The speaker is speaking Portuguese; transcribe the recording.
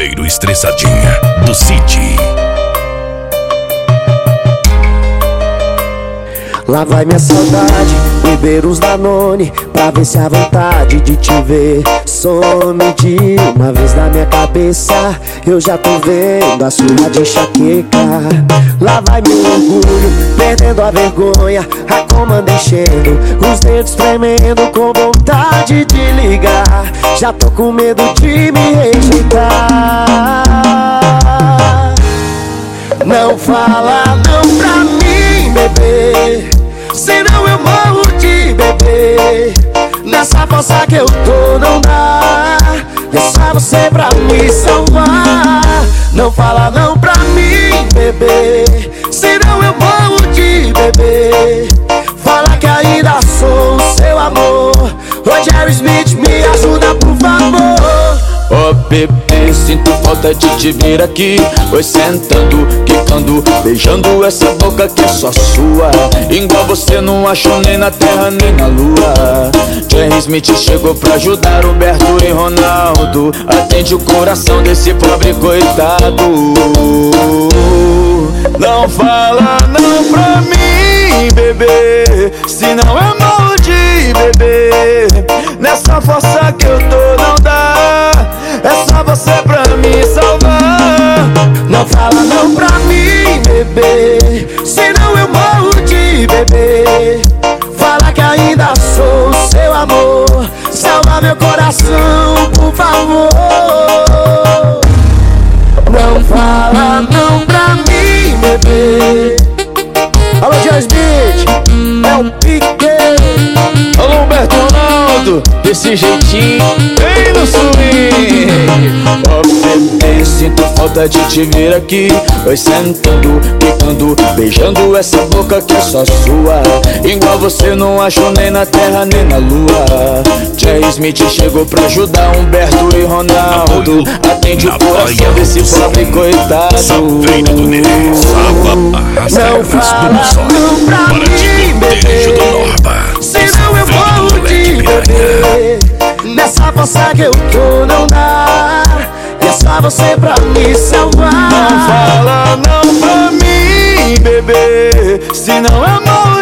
Pagodeiro Estressadinha do City. Lá vai minha saudade, beber uns Danone pra ver se a vontade de te ver some de uma vez na minha cabeça. Eu já tô vendo a sua de enxaqueca. Lá vai meu orgulho, perdendo a vergonha, a comanda enchendo, os dedos tremendo com vontade de ligar. Já tô com medo de me rejeitar. Não fala não pra mim, bebê, senão eu morro de bebê. Nessa força que eu tô não dá, é só você pra me salvar. Não fala não pra mim, bebê, senão eu morro de bebê. Fala que ainda sou o seu amor. Roger Smith, me ajuda por favor. Oh bebê, sinto falta de te ver aqui. Foi sentando, quicando, beijando essa boca que é só sua. Igual você não acho nem na terra nem na lua. Jerry Smith chegou pra ajudar Roberto e Ronaldo. Atende o coração desse pobre coitado. Não fala não pra mim, bebê, senão eu morro de bebê. Nessa força que eu tô não dá, é só você pra me salvar. Não fala não pra mim, bebê, senão eu morro de bebê. Fala que ainda sou o seu amor. Salva meu coração, por favor. Não fala não pra mim, bebê. Alô, Jerry Smith, é o Pique. Alô, Humberto Ronaldo, desse jeitinho, vem no swing. Oh bebê, sinto falta de te ver aqui. Vai sentando, picando, beijando essa boca que é só sua. Igual você não acho nem na terra nem na lua. Jerry Smith chegou pra ajudar Humberto e Ronaldo. Atende o coração desse pobre coitado. Saveira do Nenê, Não fala não pra mim, bebê, senão eu morro de bebê. Nessa força que eu tô não dá, é só você pra me salvar. Não fala não pra mim, bebê, senão eu morro